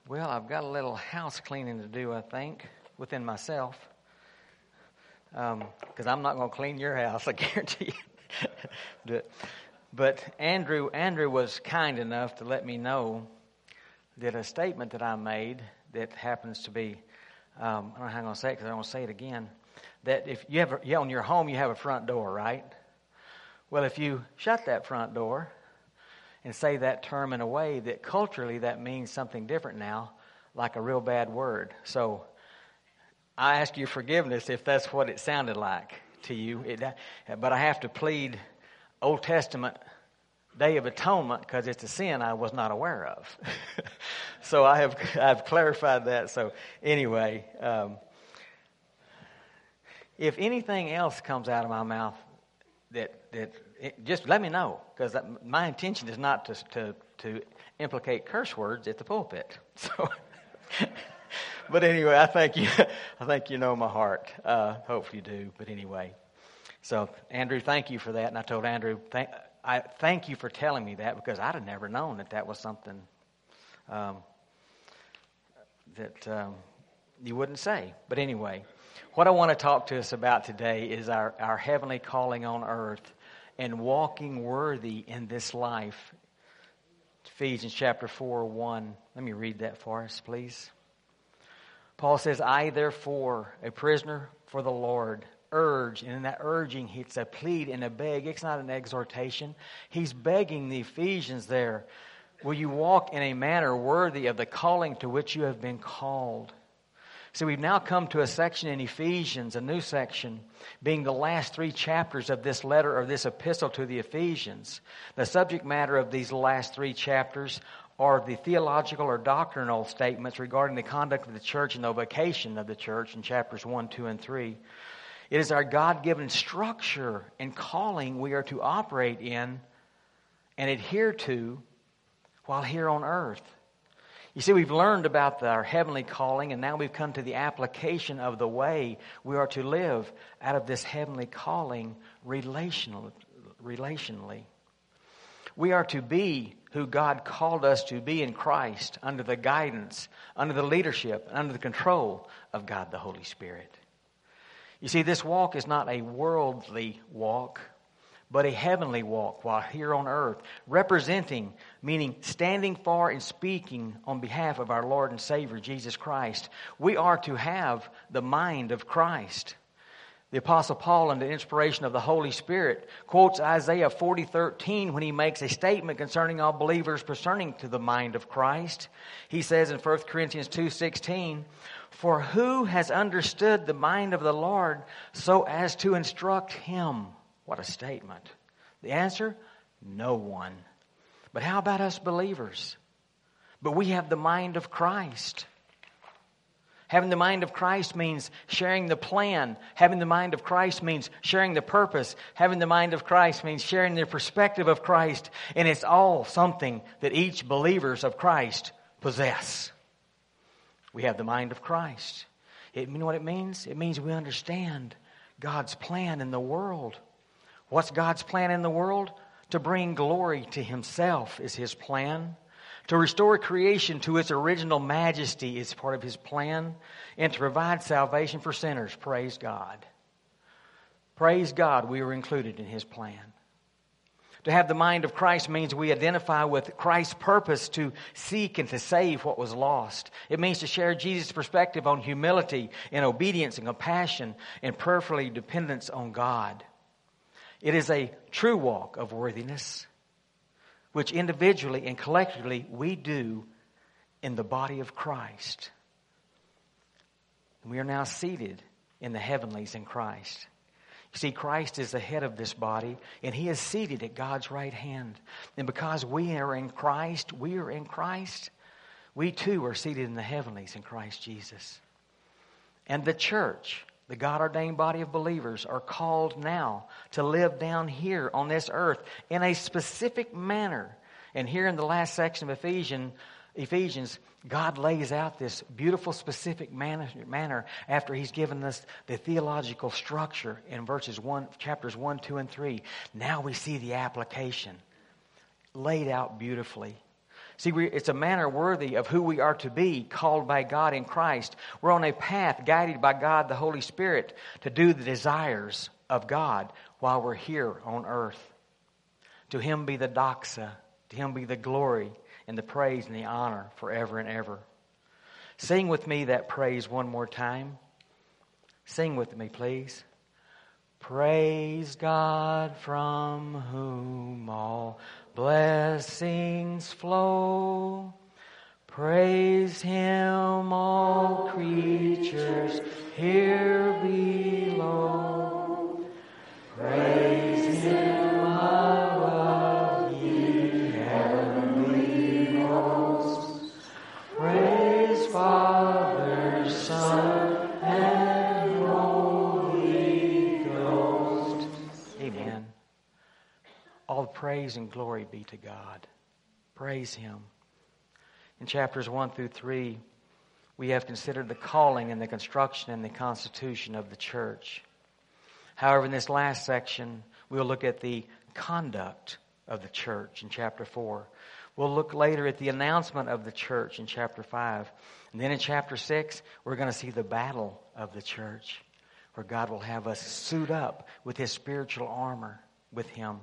Well, I've got a little house cleaning to do, I think, within myself. Because I'm not going to clean your house, I guarantee you. But Andrew was kind enough to let me know that a statement that I made that happens to be, I don't know how I'm going to say it because I don't want to say it again, that if you have on your home, you have a front door, right? Well, if you shut that front door and say that term in a way that culturally that means something different now, like a real bad word. So I ask your forgiveness if that's what it sounded like to you. But I have to plead Old Testament Day of Atonement because it's a sin I was not aware of. So I've clarified that. So anyway, if anything else comes out of my mouth just let me know, because my intention is not to implicate curse words at the pulpit. So, but anyway, I think you know my heart. Hope you do. But anyway, so Andrew, thank you for that. And I told Andrew, I thank you for telling me that, because I'd have never known that was something that you wouldn't say. But anyway, what I want to talk to us about today is our heavenly calling on earth and walking worthy in this life. Ephesians chapter 4:1. Let me read that for us, please. Paul says, I therefore, a prisoner for the Lord, urge, and in that urging, it's a plead and a beg. It's not an exhortation. He's begging the Ephesians there, will you walk in a manner worthy of the calling to which you have been called? So we've now come to a section in Ephesians, a new section, being the last 3 chapters of this letter or this epistle to the Ephesians. The subject matter of these last 3 chapters are the theological or doctrinal statements regarding the conduct of the church and the vocation of the church in chapters 1, 2, and 3. It is our God-given structure and calling we are to operate in and adhere to while here on earth. You see, we've learned about our heavenly calling, and now we've come to the application of the way we are to live out of this heavenly calling relationally. We are to be who God called us to be in Christ, under the guidance, under the leadership, under the control of God the Holy Spirit. You see, this walk is not a worldly walk, but a heavenly walk while here on earth, representing, meaning standing for and speaking on behalf of our Lord and Savior, Jesus Christ. We are to have the mind of Christ. The Apostle Paul, under the inspiration of the Holy Spirit, quotes Isaiah 40:13 when he makes a statement concerning all believers concerning to the mind of Christ. He says in 1 Corinthians 2:16, for who has understood the mind of the Lord so as to instruct him? What a statement. The answer? No one. But how about us believers? But we have the mind of Christ. Having the mind of Christ means sharing the plan. Having the mind of Christ means sharing the purpose. Having the mind of Christ means sharing the perspective of Christ. And it's all something that each believers of Christ possess. We have the mind of Christ. You know what it means? It means we understand God's plan in the world. What's God's plan in the world? To bring glory to Himself is His plan. To restore creation to its original majesty is part of His plan. And to provide salvation for sinners. Praise God. Praise God, we are included in His plan. To have the mind of Christ means we identify with Christ's purpose to seek and to save what was lost. It means to share Jesus' perspective on humility and obedience and compassion and prayerfully dependence on God. It is a true walk of worthiness, which individually and collectively we do in the body of Christ. We are now seated in the heavenlies in Christ. You see, Christ is the head of this body, and He is seated at God's right hand. And because we are in Christ, we too are seated in the heavenlies in Christ Jesus. And the church, the God-ordained body of believers, are called now to live down here on this earth in a specific manner. And here in the last section of Ephesians, God lays out this beautiful, specific manner after He's given us the theological structure in chapters 1, 2, and 3. Now we see the application laid out beautifully. See, it's a manner worthy of who we are to be, called by God in Christ. We're on a path guided by God, the Holy Spirit, to do the desires of God while we're here on earth. To Him be the doxa, to Him be the glory and the praise and the honor forever and ever. Sing with me that praise one more time. Sing with me, please. Praise God from whom all blessings flow. Praise Him, all creatures here below. Praise Him above, ye heavenly hosts. Praise Father, Son, and Holy Ghost. Amen. All praise and glory be to God. Praise Him. In chapters 1 through 3, we have considered the calling and the construction and the constitution of the church. However, in this last section, we'll look at the conduct of the church in chapter 4. We'll look later at the announcement of the church in chapter 5. And then in chapter 6, we're going to see the battle of the church, where God will have us suit up with His spiritual armor with Him.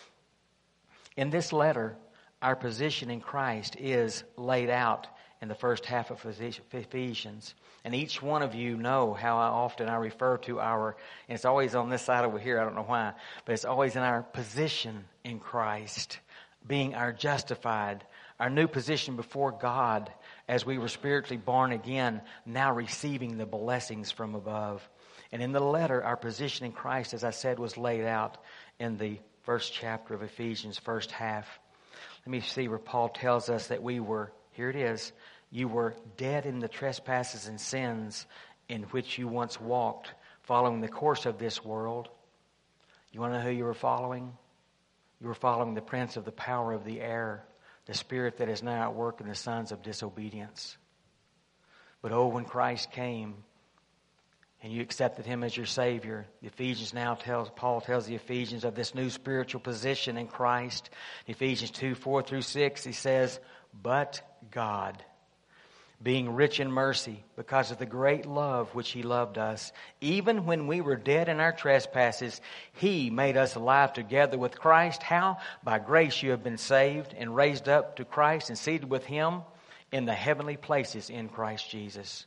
In this letter, our position in Christ is laid out in the first half of Ephesians. And each one of you know how often I refer to and it's always on this side over here, I don't know why, but it's always in our position in Christ, being our justified, our new position before God as we were spiritually born again, now receiving the blessings from above. And in the letter, our position in Christ, as I said, was laid out in the first chapter of Ephesians, first half. Let me see where Paul tells us that we were, here it is, you were dead in the trespasses and sins in which you once walked, following the course of this world. You want to know who you were following? You were following the prince of the power of the air, the spirit that is now at work in the sons of disobedience. But oh, when Christ came and you accepted Him as your Savior, Paul tells the Ephesians of this new spiritual position in Christ. Ephesians 2, 4 through 6, he says, but God, being rich in mercy, because of the great love which He loved us, even when we were dead in our trespasses, He made us alive together with Christ. How? By grace you have been saved and raised up to Christ and seated with Him in the heavenly places in Christ Jesus.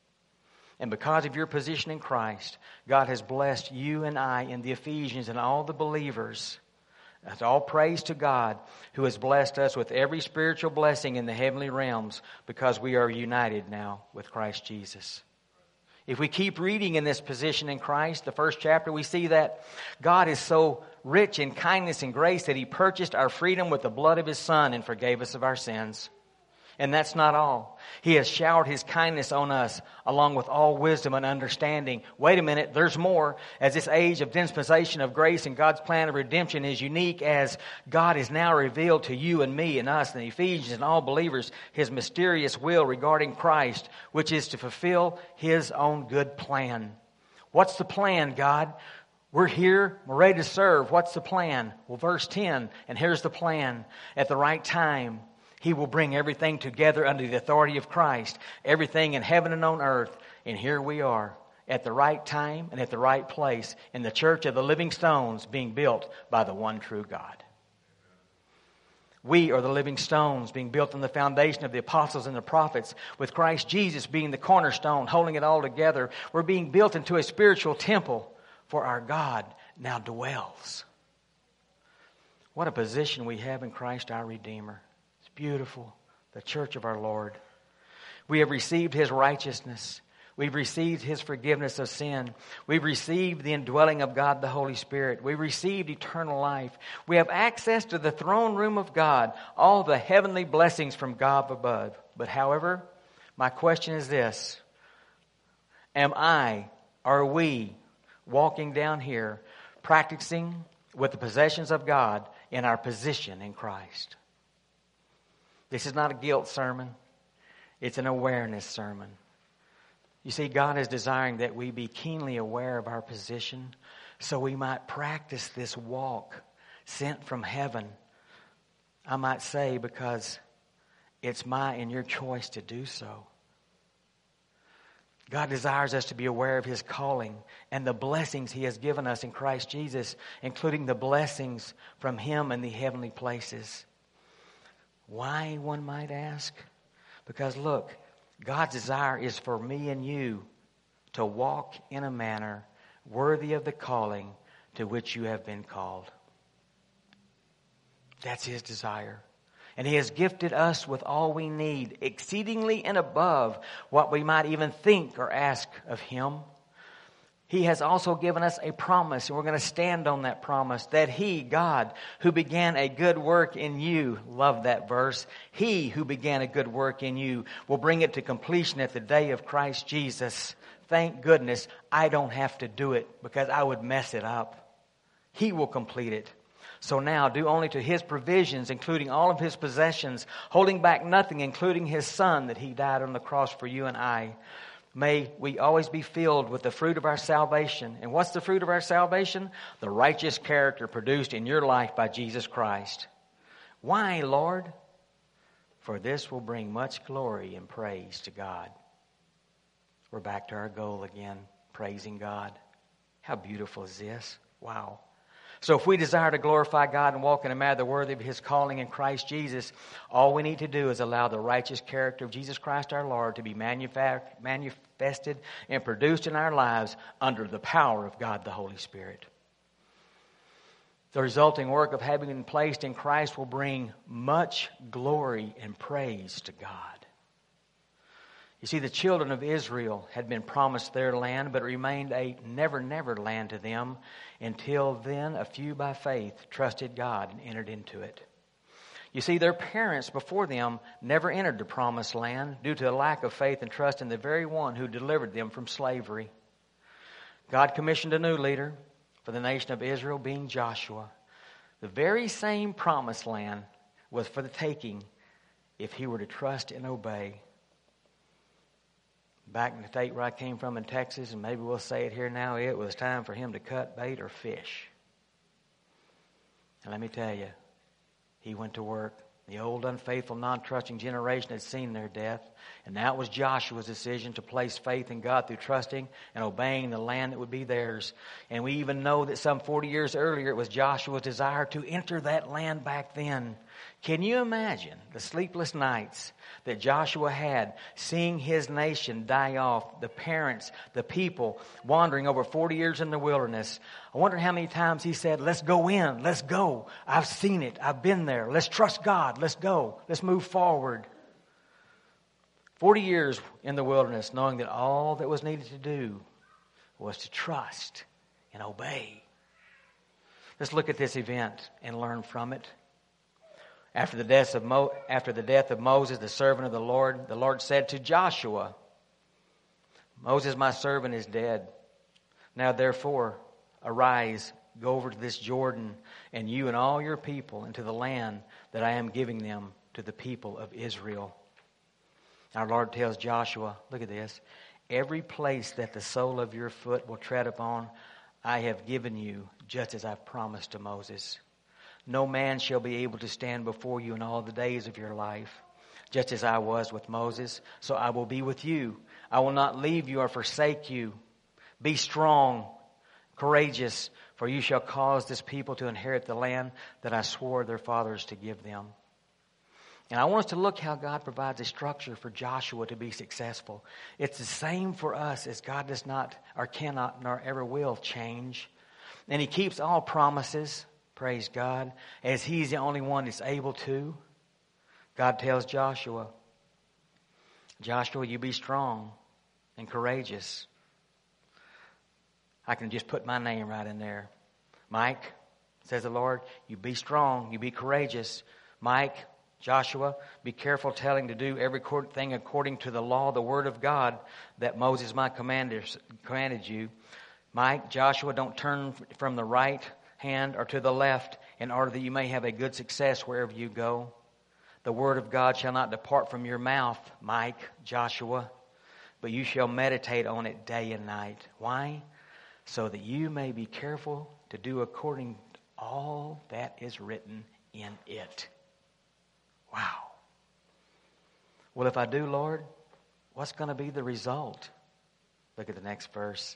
And because of your position in Christ, God has blessed you and I and the Ephesians and all the believers. That's all praise to God, who has blessed us with every spiritual blessing in the heavenly realms, because we are united now with Christ Jesus. If we keep reading in this position in Christ, the first chapter, we see that God is so rich in kindness and grace that He purchased our freedom with the blood of His Son and forgave us of our sins. And that's not all. He has showered His kindness on us along with all wisdom and understanding. Wait a minute, there's more. As this age of dispensation of grace and God's plan of redemption is unique, as God is now revealed to you and me and us and the Ephesians and all believers His mysterious will regarding Christ, which is to fulfill His own good plan. What's the plan, God? We're here, we're ready to serve. What's the plan? Well, verse 10, and here's the plan. At the right time, He will bring everything together under the authority of Christ, everything in heaven and on earth. And here we are at the right time and at the right place in the church of the living stones being built by the one true God. We are the living stones being built on the foundation of the apostles and the prophets, with Christ Jesus being the cornerstone, holding it all together. We're being built into a spiritual temple, for our God now dwells. What a position we have in Christ our Redeemer. Beautiful, the church of our Lord. We have received His righteousness. We've received His forgiveness of sin. We've received the indwelling of God, the Holy Spirit. We've received eternal life. We have access to the throne room of God, all the heavenly blessings from God above. But however, my question is this: are we walking down here practicing with the possessions of God in our position in Christ? This is not a guilt sermon. It's an awareness sermon. You see, God is desiring that we be keenly aware of our position so we might practice this walk sent from heaven. I might say, because It's my and your choice to do so. God desires us to be aware of His calling and the blessings He has given us in Christ Jesus, including the blessings from Him in the heavenly places. Why, one might ask? Because look, God's desire is for me and you to walk in a manner worthy of the calling to which you have been called. That's His desire. And He has gifted us with all we need, exceedingly and above what we might even think or ask of Him. He has also given us a promise, and we're going to stand on that promise, that He, God, who began a good work in you, love that verse, He who began a good work in you will bring it to completion at the day of Christ Jesus. Thank goodness I don't have to do it because I would mess it up. He will complete it. So now, due only to His provisions, including all of His possessions, holding back nothing, including His Son, that He died on the cross for you and I, may we always be filled with the fruit of our salvation. And what's the fruit of our salvation? The righteous character produced in your life by Jesus Christ. Why, Lord? For this will bring much glory and praise to God. We're back to our goal again, praising God. How beautiful is this? Wow. So if we desire to glorify God and walk in a manner worthy of His calling in Christ Jesus, all we need to do is allow the righteous character of Jesus Christ our Lord to be manifested and produced in our lives under the power of God the Holy Spirit. The resulting work of having been placed in Christ will bring much glory and praise to God. You see, the children of Israel had been promised their land, but it remained a never land to them. Until then, a few by faith trusted God and entered into it. You see, their parents before them never entered the promised land due to a lack of faith and trust in the very one who delivered them from slavery. God commissioned a new leader for the nation of Israel, being Joshua. The very same promised land was for the taking if he were to trust and obey. Back in the state where I came from in Texas, and maybe we'll say it here now, it was time for him to cut bait or fish. And let me tell you, he went to work. The old unfaithful, non-trusting generation had seen their death, and now it was Joshua's decision to place faith in God through trusting and obeying the land that would be theirs. And we even know that some 40 years earlier, it was Joshua's desire to enter that land back then. Can you imagine the sleepless nights that Joshua had, seeing his nation die off, the parents, the people, wandering over 40 years in the wilderness? I wonder how many times he said, let's go in, let's go. I've seen it, I've been there. Let's trust God, let's go, let's move forward. 40 years in the wilderness, knowing that all that was needed to do was to trust and obey. Let's look at this event and learn from it. After the death of Moses, the servant of the Lord said to Joshua, Moses, my servant, is dead. Now therefore, arise, go over to this Jordan, and you and all your people into the land that I am giving them to the people of Israel. Our Lord tells Joshua, look at this, every place that the sole of your foot will tread upon, I have given you, just as I've promised to Moses. No man shall be able to stand before you in all the days of your life, just as I was with Moses. So I will be with you. I will not leave you or forsake you. Be strong, courageous, for you shall cause this people to inherit the land that I swore their fathers to give them. And I want us to look how God provides a structure for Joshua to be successful. It's the same for us, as God does not or cannot nor ever will change. And He keeps all promises. Praise God, as He's the only one that's able to. God tells Joshua, you be strong and courageous. I can just put my name right in there. Mike, says the Lord, you be strong, you be courageous. Mike, Joshua, be careful telling to do every thing according to the law, the word of God that Moses my commander commanded you. Mike, Joshua, don't turn from the right hand or to the left, in order that you may have a good success wherever you go. The word of God shall not depart from your mouth, Mike, Joshua, but you shall meditate on it day and night. Why? So that you may be careful to do according to all that is written in it. Wow. Well, if I do, Lord, what's going to be the result? Look at the next verse.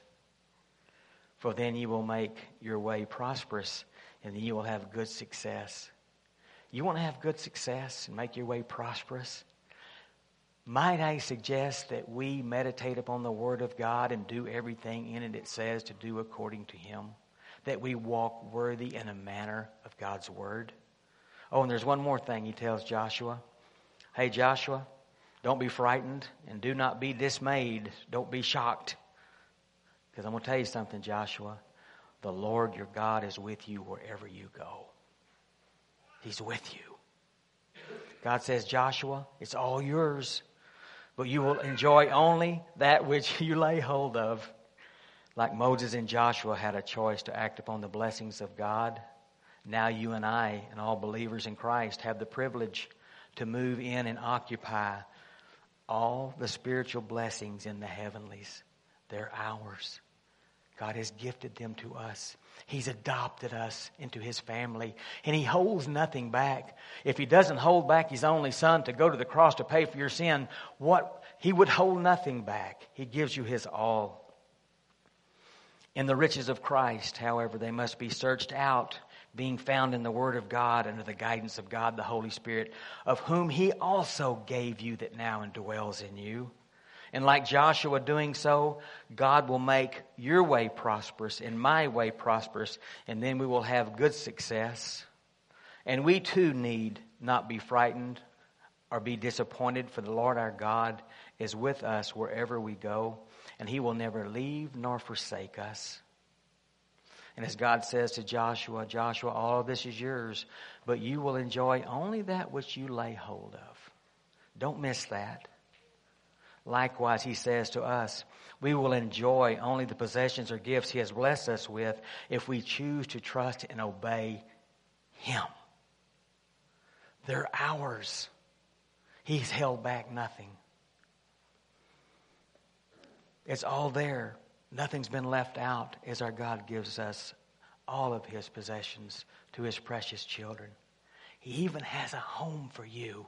For then you will make your way prosperous, and then you will have good success. You want to have good success and make your way prosperous? Might I suggest that we meditate upon the Word of God and do everything in it says to do according to Him? That we walk worthy in a manner of God's Word? Oh, and there's one more thing He tells Joshua. Hey, Joshua, don't be frightened and do not be dismayed. Don't be shocked. Because I'm going to tell you something, Joshua. The Lord your God is with you wherever you go. He's with you. God says, Joshua, it's all yours. But you will enjoy only that which you lay hold of. Like Moses and Joshua had a choice to act upon the blessings of God. Now you and I and all believers in Christ have the privilege to move in and occupy all the spiritual blessings in the heavenlies. They're ours. God has gifted them to us. He's adopted us into His family, and He holds nothing back. If He doesn't hold back His only Son to go to the cross to pay for your sin, He would hold nothing back. He gives you His all. In the riches of Christ, however, they must be searched out, being found in the Word of God under the guidance of God the Holy Spirit, of whom He also gave you that now indwells in you. And like Joshua doing so, God will make your way prosperous and my way prosperous, and then we will have good success. And we too need not be frightened or be disappointed, for the Lord our God is with us wherever we go, and He will never leave nor forsake us. And as God says to Joshua, Joshua, all of this is yours, but you will enjoy only that which you lay hold of. Don't miss that. Likewise, He says to us, we will enjoy only the possessions or gifts He has blessed us with if we choose to trust and obey Him. They're ours. He's held back nothing. It's all there. Nothing's been left out as our God gives us all of His possessions to His precious children. He even has a home for you,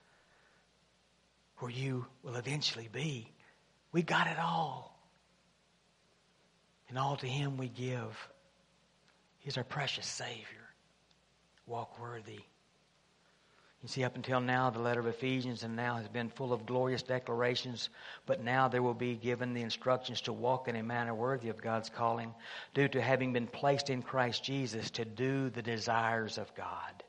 where you will eventually be. We got it all. And all to Him we give. He's our precious Savior. Walk worthy. You see, up until now, the letter of Ephesians and now has been full of glorious declarations, but now there will be given the instructions to walk in a manner worthy of God's calling, due to having been placed in Christ Jesus to do the desires of God.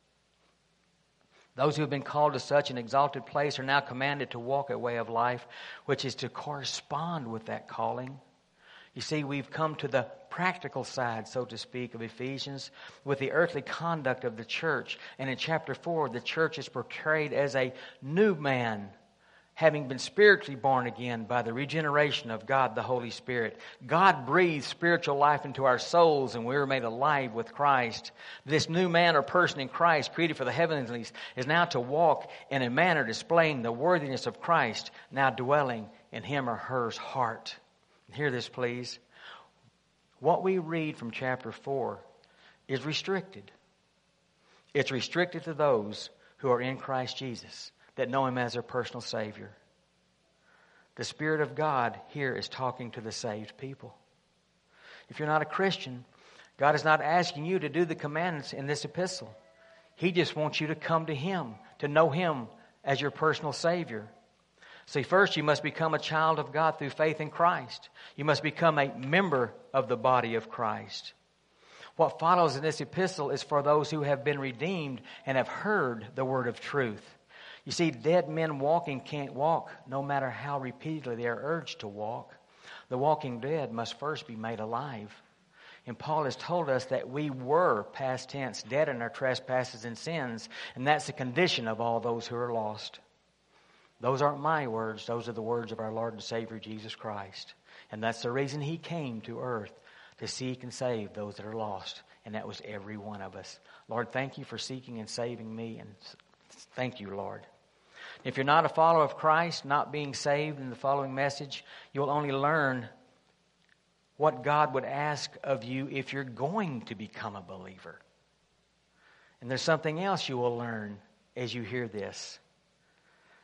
Those who have been called to such an exalted place are now commanded to walk a way of life which is to correspond with that calling. You see, we've come to the practical side, so to speak, of Ephesians with the earthly conduct of the church. And in chapter 4, the church is portrayed as a new man, having been spiritually born again by the regeneration of God the Holy Spirit. God breathed spiritual life into our souls, and we were made alive with Christ. This new man or person in Christ, created for the heavenlies, is now to walk in a manner displaying the worthiness of Christ, now dwelling in him or her heart. Hear this, please. What we read from chapter 4 is restricted. It's restricted to those who are in Christ Jesus, that know Him as their personal Savior. The Spirit of God here is talking to the saved people. If you're not a Christian, God is not asking you to do the commandments in this epistle. He just wants you to come to Him, to know Him as your personal Savior. See, first you must become a child of God through faith in Christ. You must become a member of the body of Christ. What follows in this epistle is for those who have been redeemed and have heard the word of truth. You see, dead men walking can't walk no matter how repeatedly they are urged to walk. The walking dead must first be made alive. And Paul has told us that we were, past tense, dead in our trespasses and sins, and that's the condition of all those who are lost. Those aren't my words. Those are the words of our Lord and Savior, Jesus Christ. And that's the reason He came to earth, to seek and save those that are lost. And that was every one of us. Lord, thank You for seeking and saving me. And thank You, Lord. If you're not a follower of Christ, not being saved in the following message, you'll only learn what God would ask of you if you're going to become a believer. And there's something else you will learn as you hear this.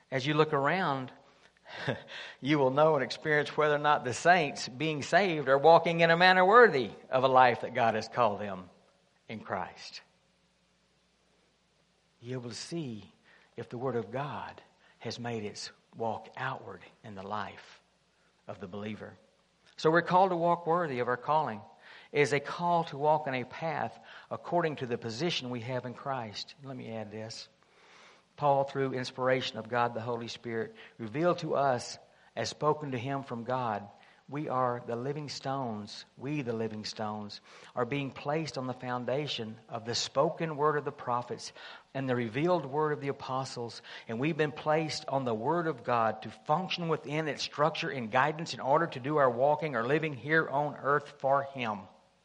As you look around, you will know and experience whether or not the saints being saved are walking in a manner worthy of a life that God has called them in Christ. You'll be able to see if the Word of God has made its walk outward in the life of the believer. So we're called to walk worthy of our calling. It is a call to walk in a path according to the position we have in Christ. Let me add this. Paul, through inspiration of God the Holy Spirit, revealed to us as spoken to him from God, we are the living stones. We, the living stones, are being placed on the foundation of the spoken word of the prophets and the revealed word of the apostles. And we've been placed on the word of God to function within its structure and guidance in order to do our walking or living here on earth for Him.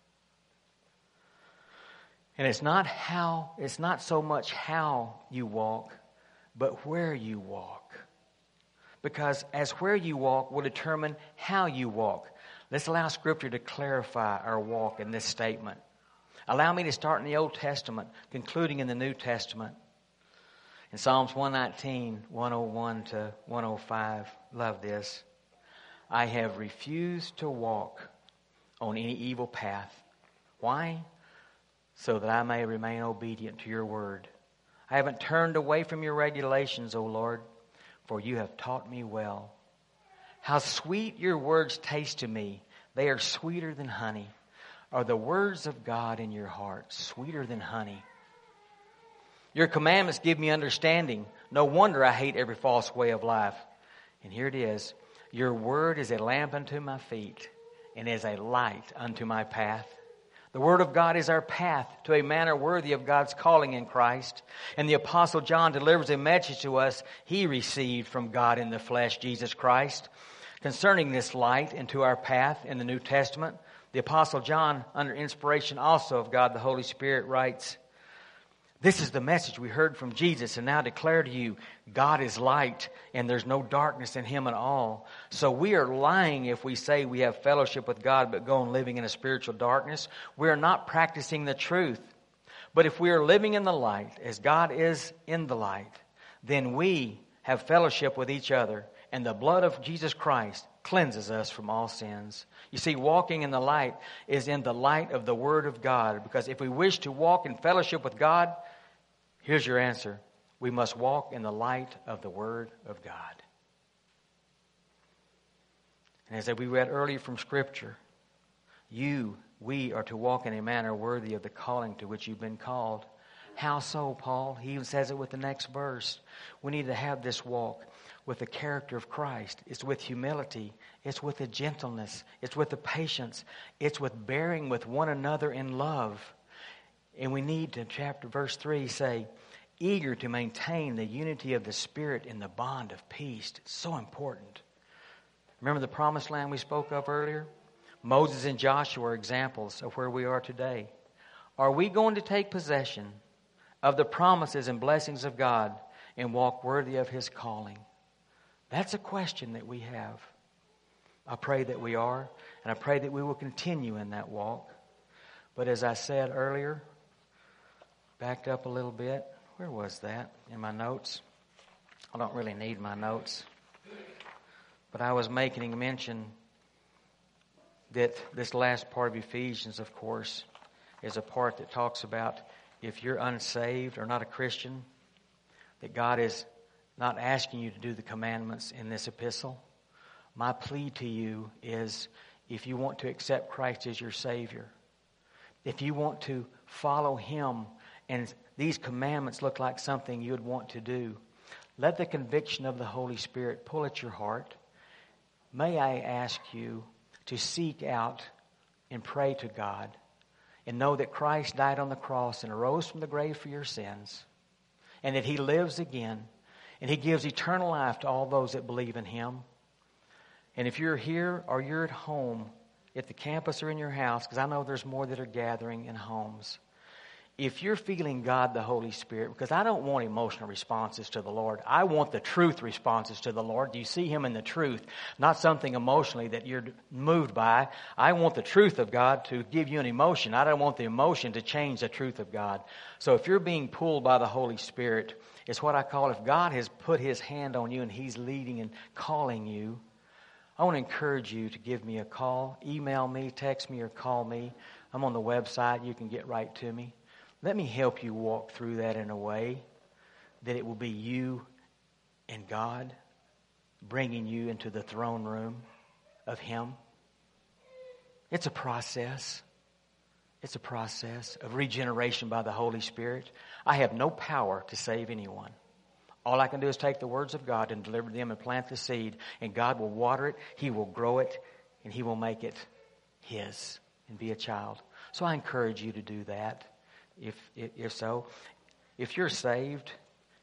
And it's not so much how you walk, but where you walk. Because as where you walk will determine how you walk. Let's allow Scripture to clarify our walk in this statement. Allow me to start in the Old Testament, concluding in the New Testament. In Psalms 119, 101 to 105, love this. I have refused to walk on any evil path. Why? So that I may remain obedient to your word. I haven't turned away from your regulations, O Lord, for you have taught me well. How sweet your words taste to me. They are sweeter than honey. Are the words of God in your heart sweeter than honey? Your commandments give me understanding. No wonder I hate every false way of life. And here it is. Your word is a lamp unto my feet and is a light unto my path. The Word of God is our path to a manner worthy of God's calling in Christ. And the Apostle John delivers a message to us he received from God in the flesh, Jesus Christ. Concerning this light into our path in the New Testament, the Apostle John, under inspiration also of God the Holy Spirit, writes, this is the message we heard from Jesus and now declare to you, God is light and there's no darkness in Him at all. So we are lying if we say we have fellowship with God but go on living in a spiritual darkness. We are not practicing the truth. But if we are living in the light as God is in the light, then we have fellowship with each other and the blood of Jesus Christ cleanses us from all sins. You see, walking in the light is in the light of the Word of God. Because if we wish to walk in fellowship with God, here's your answer. We must walk in the light of the Word of God. And as we read earlier from Scripture, we are to walk in a manner worthy of the calling to which you've been called. How so, Paul? He even says it with the next verse. We need to have this walk with the character of Christ. It's with humility. It's with the gentleness. It's with the patience. It's with bearing with one another in love. And we need to, verse 3, say, eager to maintain the unity of the Spirit in the bond of peace. It's so important. Remember the promised land we spoke of earlier? Moses and Joshua are examples of where we are today. Are we going to take possession of the promises and blessings of God and walk worthy of His calling? That's a question that we have. I pray that we are, and I pray that we will continue in that walk. But as I said earlier, backed up a little bit. Where was that in my notes? I don't really need my notes. But I was making mention that this last part of Ephesians, of course, is a part that talks about if you're unsaved or not a Christian, that God is not asking you to do the commandments in this epistle. My plea to you is if you want to accept Christ as your Savior, if you want to follow Him and these commandments look like something you would want to do, let the conviction of the Holy Spirit pull at your heart. May I ask you to seek out and pray to God and know that Christ died on the cross and arose from the grave for your sins and that He lives again and He gives eternal life to all those that believe in Him. And if you're here or you're at home, at the campus or in your house, because I know there's more that are gathering in homes, If you're feeling God, the Holy Spirit, because I don't want emotional responses to the Lord. I want the truth responses to the Lord. Do you see Him in the truth? Not something emotionally that you're moved by. I want the truth of God to give you an emotion. I don't want the emotion to change the truth of God. So if you're being pulled by the Holy Spirit, it's what I call if God has put His hand on you and He's leading and calling you, I want to encourage you to give me a call. Email me, text me, or call me. I'm on the website. You can get right to me. Let me help you walk through that in a way that it will be you and God bringing you into the throne room of Him. It's a process. It's a process of regeneration by the Holy Spirit. I have no power to save anyone. All I can do is take the words of God and deliver them and plant the seed, and God will water it, He will grow it, and He will make it His and be a child. So I encourage you to do that. If so, if you're saved,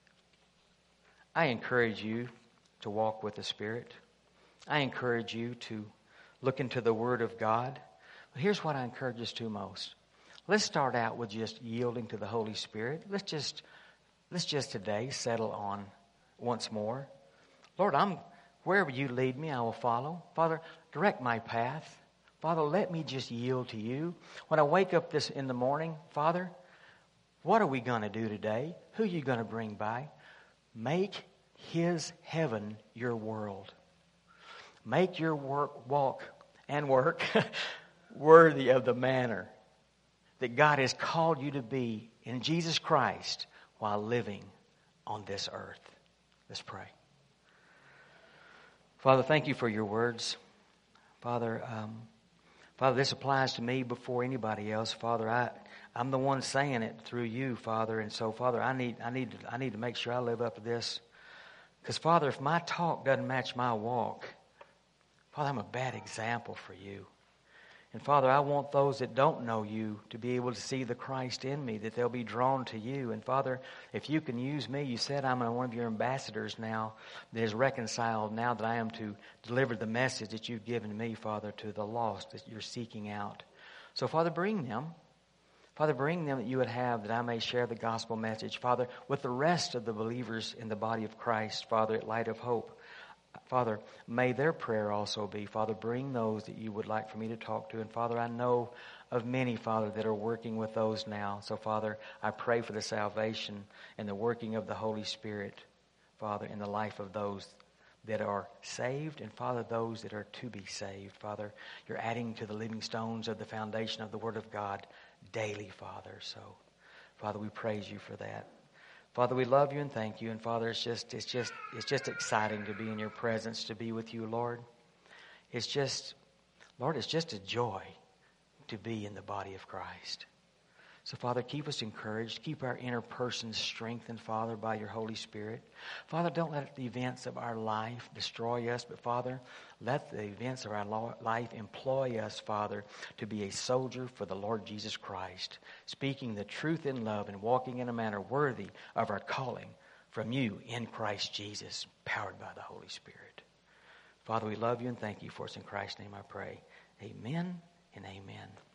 I encourage you to walk with the Spirit. I encourage you to look into the Word of God. But here's what I encourage us to most. Let's start out with just yielding to the Holy Spirit. Let's just today settle on once more. Lord, wherever you lead me, I will follow. Father, direct my path. Father, let me just yield to you. When I wake up in the morning, Father, what are we going to do today? Who are you going to bring by? Make His heaven your world. Make your walk worthy of the manner that God has called you to be in Jesus Christ while living on this earth. Let's pray. Father, thank you for your words. Father, this applies to me before anybody else. Father, I'm the one saying it through you, Father. And so, Father, I need to make sure I live up to this. Because, Father, if my talk doesn't match my walk, Father, I'm a bad example for you. And, Father, I want those that don't know you to be able to see the Christ in me, that they'll be drawn to you. And, Father, if you can use me, you said I'm one of your ambassadors now that is reconciled now that I am to deliver the message that you've given me, Father, to the lost that you're seeking out. So, Father, bring them. Father, bring them that you would have that I may share the gospel message, Father, with the rest of the believers in the body of Christ, Father, at Light of Hope. Father, may their prayer also be, Father, bring those that you would like for me to talk to. And Father, I know of many, Father, that are working with those now. So, Father, I pray for the salvation and the working of the Holy Spirit, Father, in the life of those that are saved and, Father, those that are to be saved. Father, you're adding to the living stones of the foundation of the Word of God daily, Father. So, Father, we praise you for that. Father, we love you and thank you. And Father, it's just exciting to be in your presence, to be with you, Lord. It's just a joy to be in the body of Christ. So, Father, keep us encouraged. Keep our inner person strengthened, Father, by your Holy Spirit. Father, don't let the events of our life destroy us, but, Father, let the events of our life employ us, Father, to be a soldier for the Lord Jesus Christ, speaking the truth in love and walking in a manner worthy of our calling from you in Christ Jesus, powered by the Holy Spirit. Father, we love you and thank you for us. In Christ's name I pray. Amen and amen.